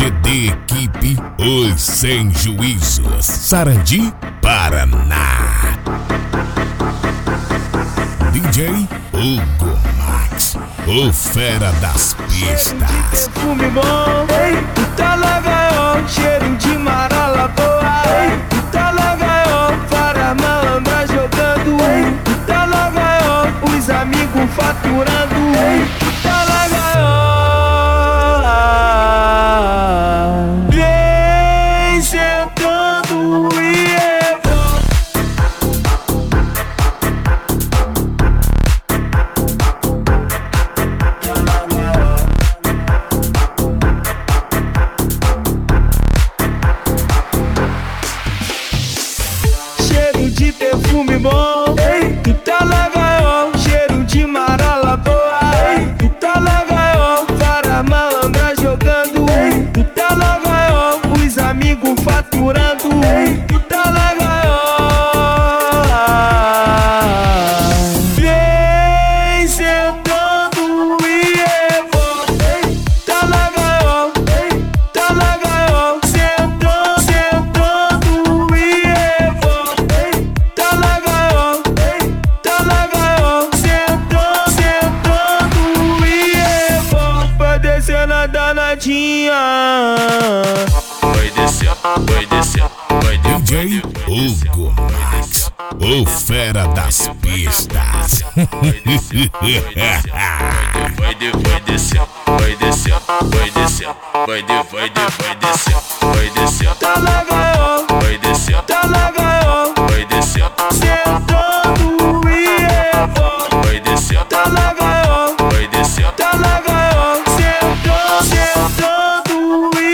GD Equipe, os sem juízos, Sarandi, Paraná. DJ Hugo Max, o fera das pistas. Perfume bom, tu tá legal, cheiro de maralaboa. Tu tá legal, para malandra jogando. Tu tá legal, os amigos faturando. Tu tá legal, vem sentando e de perfume bom, tu tá legal, cheiro de maralaboa. Tu tá legal, para malandra jogando. Tu tá legal, os amigos faturando. Tu tá legal, vem sentando e tá legal, sentando, sentando e tá legal, sentando e vai descer na danadinha. Vai descer, vai descer, vai descer. DJ Hugo Max, o fera das pistas. Vai descer, vai descer, vai descer, vai descer, vai descer, vai descer. Tá legal, Vai descer, tá legal, vai descer, sentando e vai descer, tá legal, vai descer. tá legal, sentando, sentando e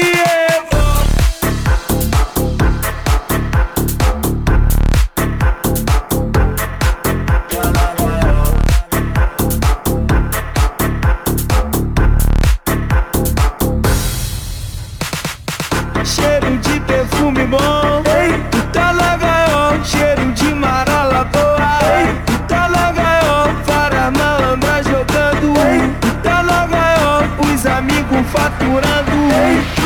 cheiro de perfume bom, tu tá legal, cheiro de maralaboa. Tu tá legal, para malandra jogando. Tu tá legal, os amigos faturando.